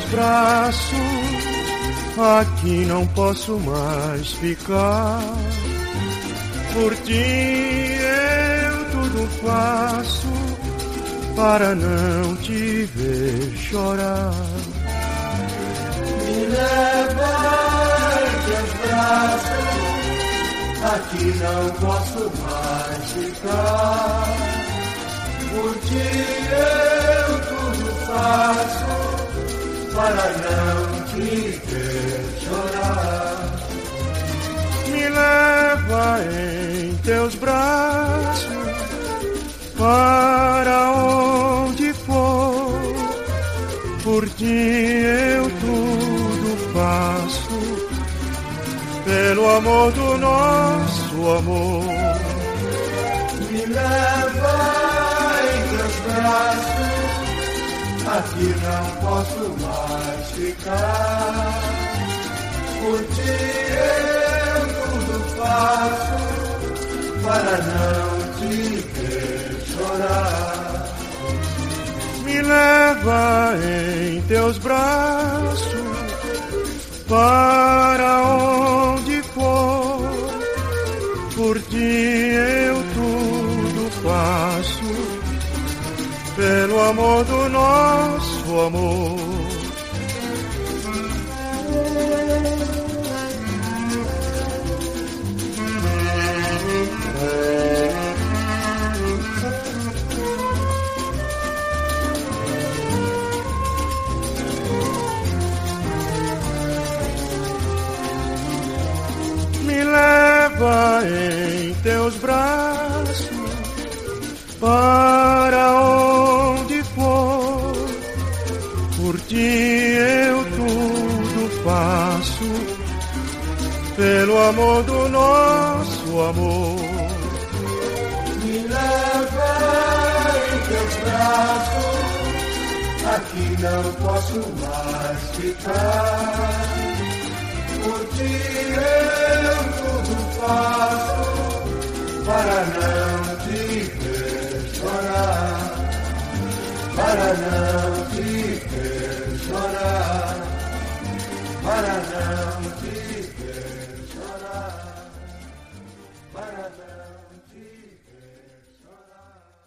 braços, aqui não posso mais ficar. Por ti eu tudo faço para não te ver chorar. Me leva em teus braços, aqui não posso mais ficar. Por ti eu tudo faço para não te ver chorar. Me leva em teus braços para onde for. Por ti eu tudo faço pelo amor do nosso amor. Me leva em teus braços, aqui não posso mais ficar. Por ti eu tudo faço para não te ver chorar. Me leva em teus braços para onde for. Por ti eu tudo faço pelo amor do nosso amor. Me leva em teus braços para onde for. Por ti eu tudo faço pelo amor do nosso amor. Me leva em teus braços, aqui não posso mais ficar. Por ti eu tudo faço para não te ver chorar. Para não te ver chorar. Para não